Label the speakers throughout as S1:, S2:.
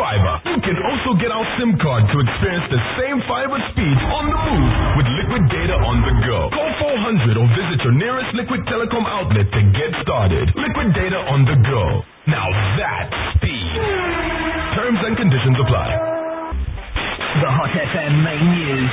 S1: fiber. You can also get our SIM card to experience the same fiber speeds on the move with Liquid Data on the go. Call 400 or visit your nearest Liquid Telecom outlet to get started. Liquid Data on the go. Now that's speed. Terms and conditions apply.
S2: The Hot FM main news.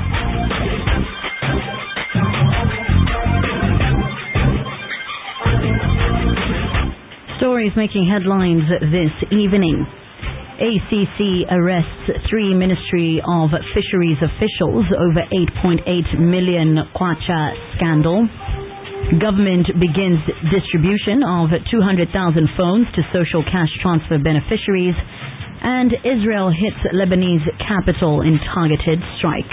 S3: Stories making headlines this evening. ACC arrests 3 Ministry of Fisheries officials over 8.8 million kwacha scandal. Government begins distribution of 200,000 phones to social cash transfer beneficiaries. And Israel hits Lebanese capital in targeted strike.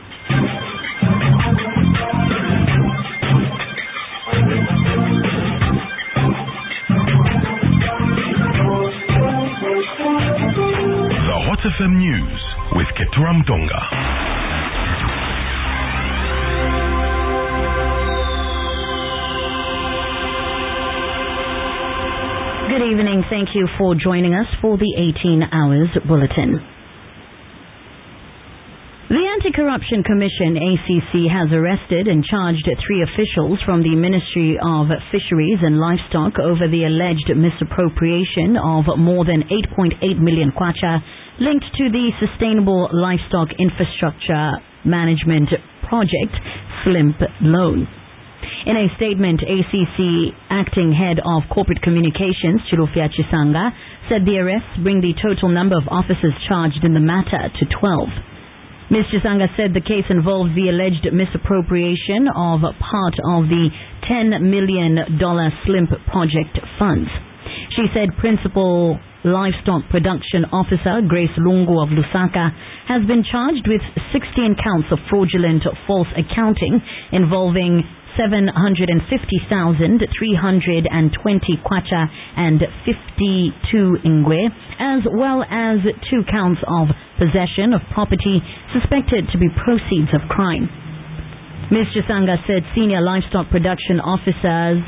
S1: The Hot FM News with Ketram Tonga.
S3: Good evening. Thank you for joining us for the 18 Hours Bulletin. The Anti-Corruption Commission, ACC, has arrested and charged 3 officials from the Ministry of Fisheries and Livestock over the alleged misappropriation of more than 8.8 million kwacha linked to the Sustainable Livestock Infrastructure Management Project, SLIMP loan. In a statement, ACC Acting Head of Corporate Communications, Chilufya Chisanga, said the arrests bring the total number of officers charged in the matter to 12. Ms. Chisanga said the case involves the alleged misappropriation of part of the $10 million SLIMP project funds. She said Principal Livestock Production Officer Grace Lungu of Lusaka has been charged with 16 counts of fraudulent false accounting involving 750,320 kwacha and 52 ingwe, as well as 2 counts of possession of property suspected to be proceeds of crime. Ms. Chisanga said Senior Livestock Production Officer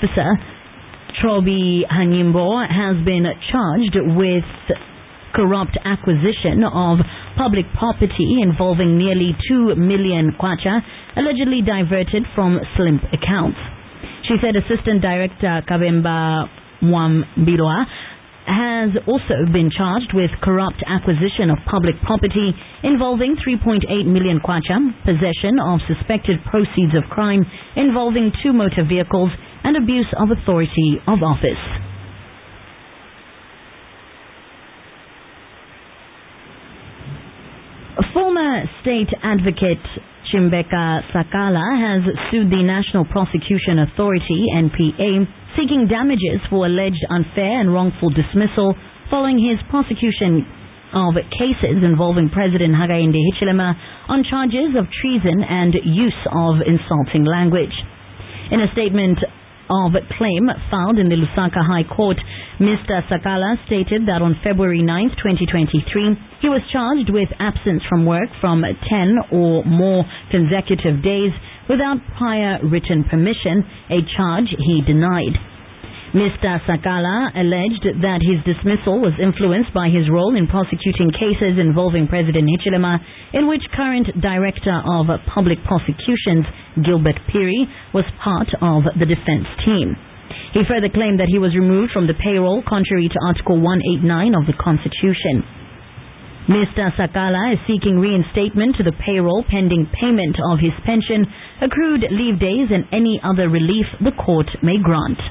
S3: Trobi Hanyimbo has been charged with corrupt acquisition of public property involving nearly 2 million kwacha allegedly diverted from SLIMP accounts. She said Assistant Director Kabemba Mwambilwa has also been charged with corrupt acquisition of public property involving 3.8 million kwacha, possession of suspected proceeds of crime involving 2 motor vehicles, and abuse of authority of office. Former State Advocate Chimbeka Sakala has sued the National Prosecution Authority, NPA, seeking damages for alleged unfair and wrongful dismissal following his prosecution of cases involving President Hakainde Hichilema on charges of treason and use of insulting language. In a statement of claim filed in the Lusaka High Court, Mr. Sakala stated that on February 9, 2023, he was charged with absence from work from 10 or more consecutive days without prior written permission, a charge he denied. Mr. Sakala alleged that his dismissal was influenced by his role in prosecuting cases involving President Hichilema, in which current Director of Public Prosecutions, Gilbert Piri, was part of the defense team. He further claimed that he was removed from the payroll contrary to Article 189 of the Constitution. Mr. Sakala is seeking reinstatement to the payroll pending payment of his pension, accrued leave days, and any other relief the court may grant.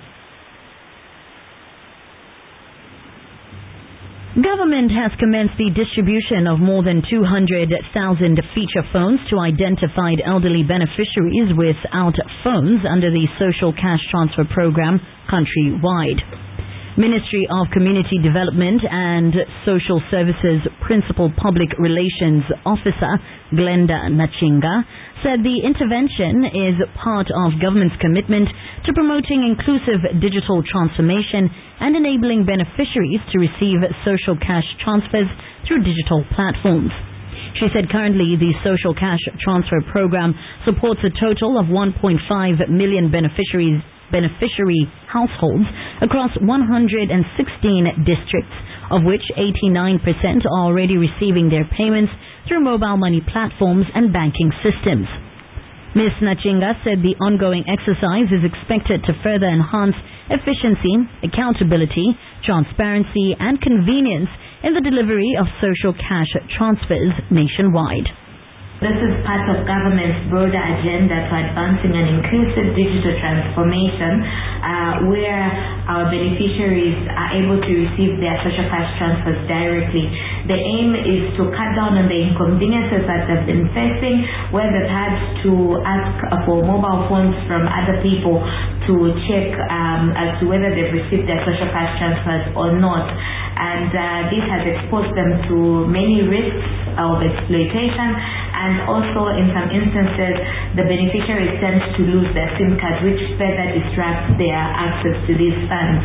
S3: Government has commenced the distribution of more than 200,000 feature phones to identified elderly beneficiaries without phones under the Social Cash Transfer Program countrywide. Ministry of Community Development and Social Services Principal Public Relations Officer Glenda Nachinga said the intervention is part of government's commitment to promoting inclusive digital transformation and enabling beneficiaries to receive social cash transfers through digital platforms. She said currently the Social Cash Transfer Program supports a total of 1.5 million beneficiary households across 116 districts, of which 89% are already receiving their payments through mobile money platforms and banking systems. Ms. Nachinga said the ongoing exercise is expected to further enhance efficiency, accountability, transparency, and convenience in the delivery of social cash transfers nationwide.
S4: This is part of government's broader agenda to advancing an inclusive digital transformation where our beneficiaries are able to receive their social cash transfers directly. The aim is to cut down on the inconveniences that they've been facing, where they've had to ask for mobile phones from other people to check as to whether they've received their social cash transfers or not. And this has exposed them to many risks of exploitation, and also in some instances the beneficiaries tend to lose their SIM card, which further disrupts their access to these funds.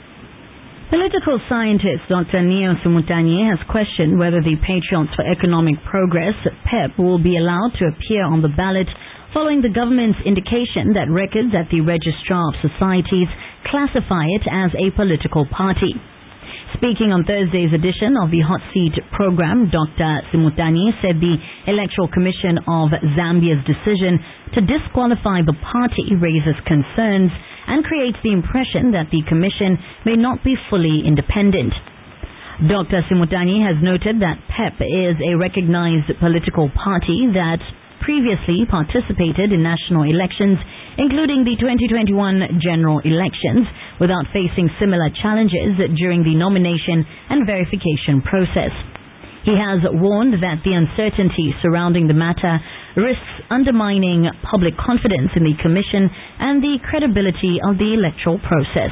S3: Political scientist Dr. Neo Simutanye has questioned whether the Patriots for Economic Progress, PEP, will be allowed to appear on the ballot following the government's indication that records at the Registrar of Societies classify it as a political party. Speaking on Thursday's edition of the Hot Seat program, Dr. Simutanye said the Electoral Commission of Zambia's decision to disqualify the party raises concerns and creates the impression that the commission may not be fully independent. Dr. Simutanye has noted that PEP is a recognized political party that previously participated in national elections, including the 2021 general elections, without facing similar challenges during the nomination and verification process. He has warned that the uncertainty surrounding the matter risks undermining public confidence in the Commission and the credibility of the electoral process.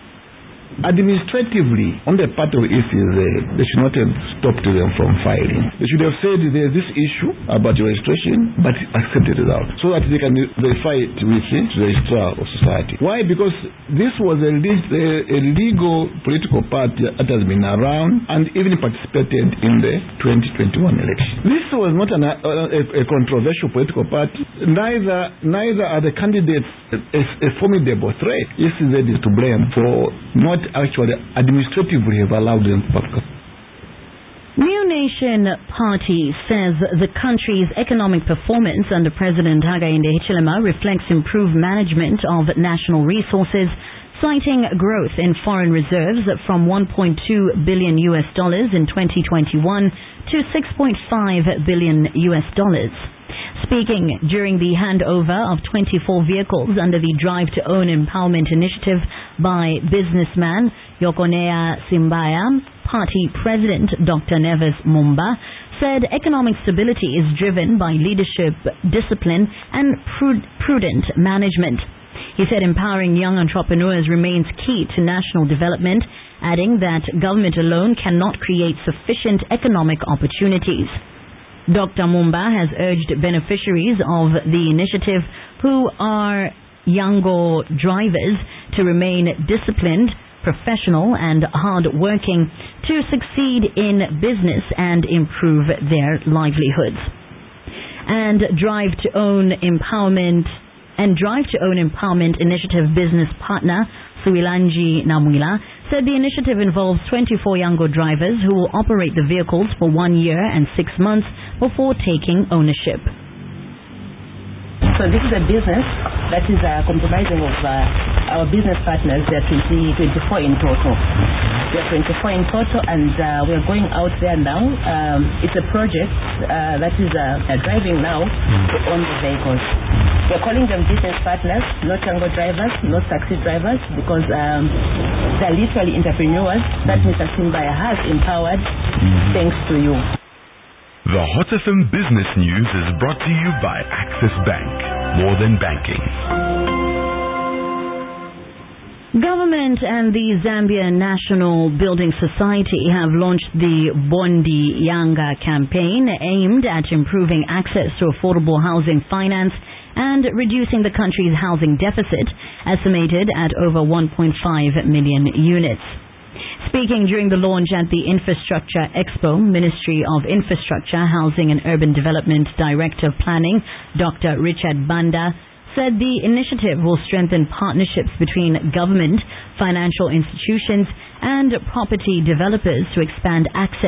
S5: Administratively, on the part of issues, they should not have stopped them from filing. They should have said there's this issue about your registration, but accept it out, so that they can verify it with the Registrar of Society. Why? Because this was a legal political party that has been around and even participated in the 2021 election. This was not a controversial political party. Neither are the candidates a formidable threat. ECZ is to blame for not actually administratively have allowed them to participate.
S3: New Nation Party says the country's economic performance under President Hakainde Hichilema reflects improved management of national resources, citing growth in foreign reserves from $1.2 billion in 2021 to $6.5 billion. Speaking during the handover of 24 vehicles under the Drive to Own Empowerment Initiative by businessman Yokonea Simbaya, party president Dr. Neves Mumba said economic stability is driven by leadership, discipline, and prudent management. He said empowering young entrepreneurs remains key to national development, adding that government alone cannot create sufficient economic opportunities. Dr. Mumba has urged beneficiaries of the initiative who are younger drivers to remain disciplined, professional, and hard-working to succeed in business and improve their livelihoods. And Drive to Own Empowerment Initiative business partner Suilanji Namwila said the initiative involves 24 younger drivers who will operate the vehicles for 1 year and 6 months before taking ownership.
S6: So this is a business that is comprising of our business partners. There are 24 in total. And we are going out there now. It's a project that is driving now to own the vehicles. We're calling them business partners, not younger drivers, not taxi drivers, because they're literally entrepreneurs that Mr. Simbaya has empowered thanks to you.
S1: The Hot FM Business News is brought to you by Access Bank. More than banking.
S3: Government and the Zambia National Building Society have launched the Bondi Yanga campaign aimed at improving access to affordable housing finance and reducing the country's housing deficit, estimated at over 1.5 million units. Speaking during the launch at the Infrastructure Expo, Ministry of Infrastructure, Housing and Urban Development Director of Planning, Dr. Richard Banda, said the initiative will strengthen partnerships between government, financial institutions, and property developers to expand access